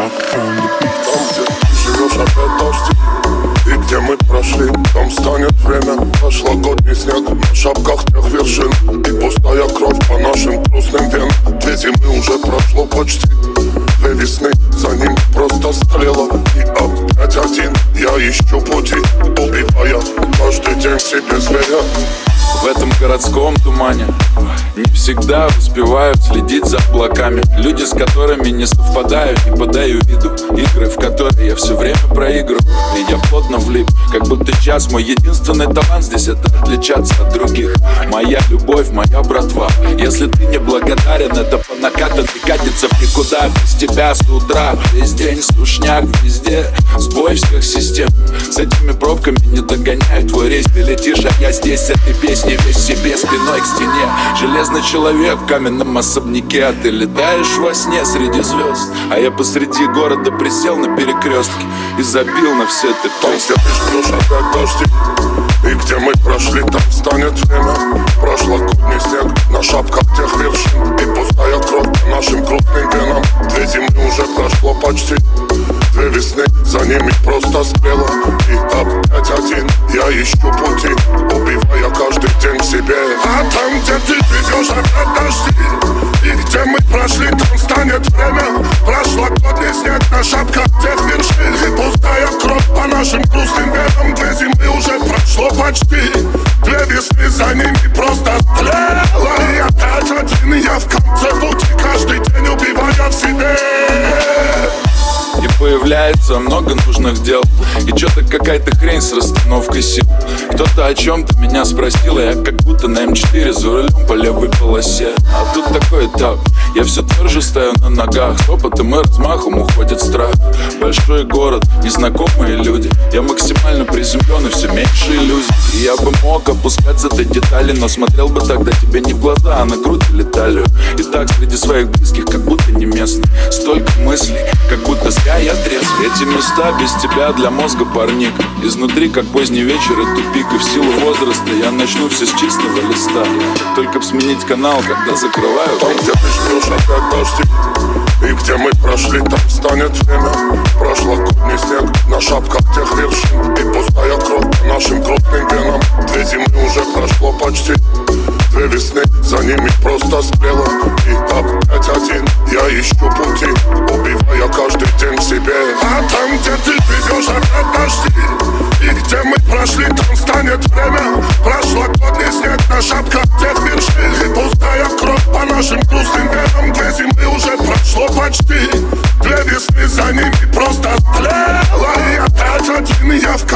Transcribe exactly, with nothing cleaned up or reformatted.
Rock on the beat. Там, где ты живешь, опять дожди. И где мы прошли, там станет время. Прошлогодний снег на шапках тех вершин. И пустая кровь по нашим грустным венам. Две зимы уже прошло почти. Две весны, за ним просто стрела. И опять один, я ищу пути, убивая каждый день себе зверя. В этом городском тумане не всегда успевают следить за облаками. Люди, с которыми не совпадаю, не подаю виду. Игры, в которые я все время проигрываю. И я плотно влип, как будто час. Мой единственный талант здесь — это отличаться от других. Моя любовь, моя братва. Если ты не благодарен, это по накатанной катится в никуда. Без тебя с утра весь день скучняк везде. Сбой всех систем. С этими пробками не догоняю твой рейс. Ты летишь, а я здесь с этой песней весь себе спиной к стене. Железный человек в каменном особняке. А ты летаешь во сне среди звезд. А я посреди города присел на перекрестке и забил на все ты Там, где ты ждешь, опять дожди. И где мы прошли, там станет время. Прошлогодний снег на шапках тех вершин. И пустая кровь по нашим крупным венам. Две зимы уже прошло почти. Две весны, за ними просто спела. И опять один, я ищу пути, убивая каждый день себе. А там, где ты живешь, опять дожди. И где мы прошли, там станет время. Прошлогодний снег на шапках тех вершин. И пустая кровь по нашим грустным венам. Две зимы уже прошло почти. Две весны, за ними просто стрела. И опять один, я в конце пути, каждый день убивая в себе. И появляется много нужных дел. И чё-то какая-то хрень с расстановкой сил. Кто-то о чем-то меня спросил, и я как будто на эм четыре за рулем по левой полосе. А тут такой этап, я все тверже стою на ногах. С опытом и размахом уходит страх. Большой город, незнакомые люди. Я максимально приземлен и все меньше иллюзий. И я бы мог опускаться до деталей, но смотрел бы тогда тебе не в глаза, а на грудь или талию. И так среди своих близких, как будто не местный. Столько мыслей, как будто зря я трезв. Эти места без тебя для мозга парник. Изнутри, как поздний вечер и тупик. И в силу возраста я начну все с чистого листа. Только б сменить канал, когда закрываю. Там, где ты ждешь, опять дожди. И где мы прошли, там станет время. Прошлогодний снег на шапках тех вершин. И пустая кровь по нашим крупным венам. Две зимы уже прошло почти. Две весны, за ними просто спела. И опять один, я ищу пути, убивая каждый день в себе. А там, где ты живешь, опять дожди. И где мы прошли, там станет время. Прошлогодний снег на шапках тех вершин. И пустая кровь по нашим грустным венам. Две зимы уже прошло почти. Две весны, за ними просто стрела. И опять один, я в